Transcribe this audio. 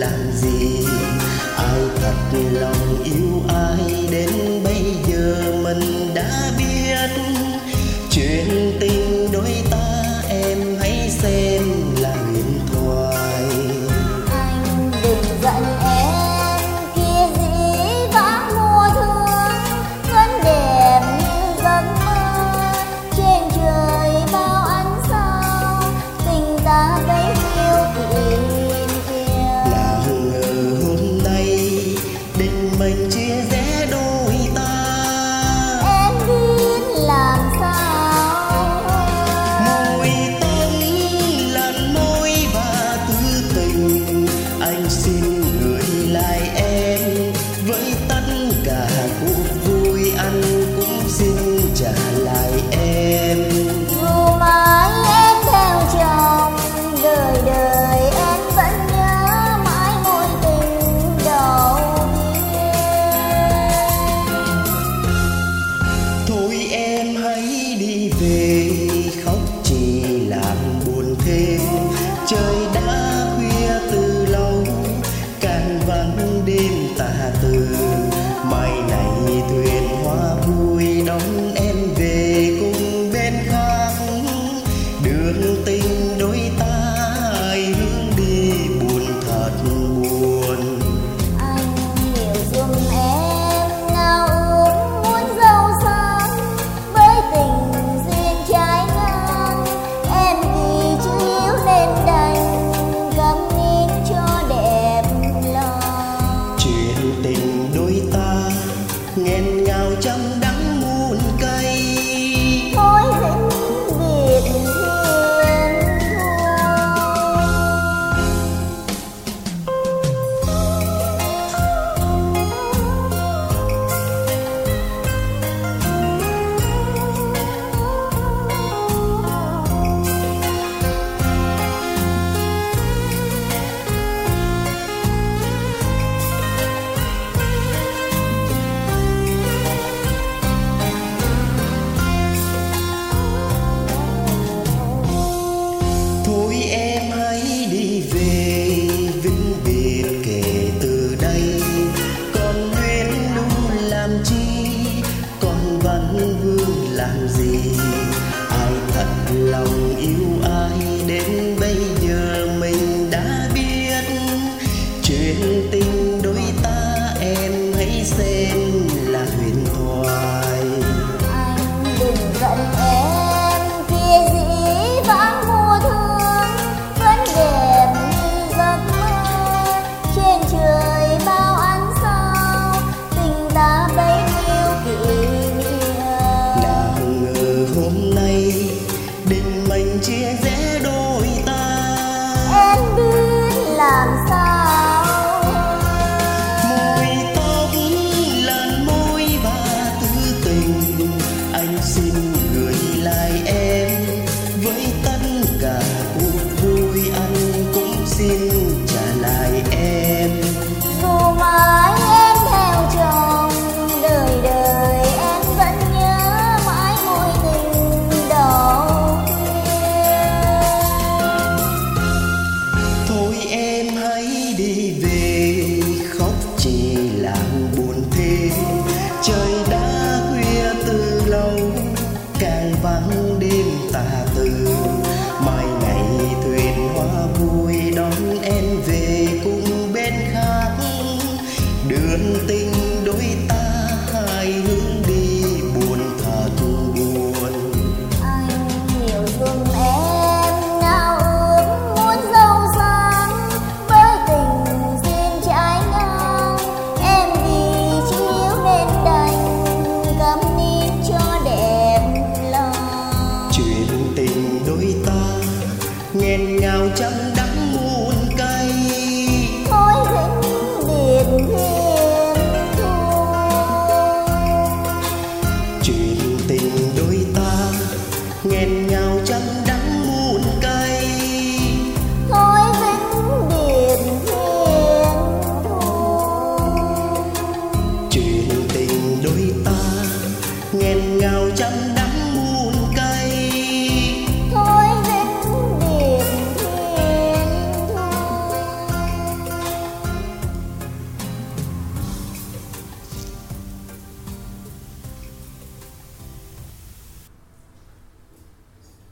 làm gì. Ai thật lòng yêu ai đến bây giờ mình đã biết. Chuyện tình đôi ta em hãy xem là huyền thoại. Anh đừng giận em kia dĩ vãng mùa thương, vẫn đẹp như giấc mơ. Trên trời bao ánh sao, tình ta bấy nhiêu kỷ niệm. Nào ngờ hôm nay định mệnh chia rẽ đôi ta. Em biết làm sao. Môi tóc làn môi và thứ tình, anh xin gửi lại em. Với tất cả cuộc vui anh cũng xin trả lại em. Dù mãi em theo chồng, đời đời em vẫn nhớ mãi mối tình đầu tiên. Thôi em hãy đi về, khóc chỉ làm buồn thêm. Trời đã khuya từ lâu, càng vắng đêm tà từ. Mai này thuyền hoa vui đón em về cùng bên khác. Đường tình đôi ta ai hướng đi buồn thật buồn. Anh hiểu giùm em ngao ước muốn giàu sang, với tình duyên trái ngang. Em vì chưa yêu nên đành câm nín cho đẹp lòng. Chuyện tình đôi ta nghẹn ngào trong đắng muôn cay. Thôi vĩnh biệt thiên thu. Thôi em hãy đi về, vĩnh biệt kể từ đây. Còn luyến lưu làm chi, còn vẫn vương làm gì. Ai thật lòng yêu ai đến bây giờ mình đã biết. Chuyện tình đôi ta em hãy xem là huyền thoại. Anh đừng giận em kia dĩ vãng mùa thương, vẫn đẹp như giấc mơ. Trên trời bao ánh sao, tình ta bấy nhiêu kỷ niệm. Nào ngờ hôm nay định mệnh chia rẽ đôi ta. Em biết làm sao. Môi tóc làn môi và thứ tình, anh xin gửi lại em.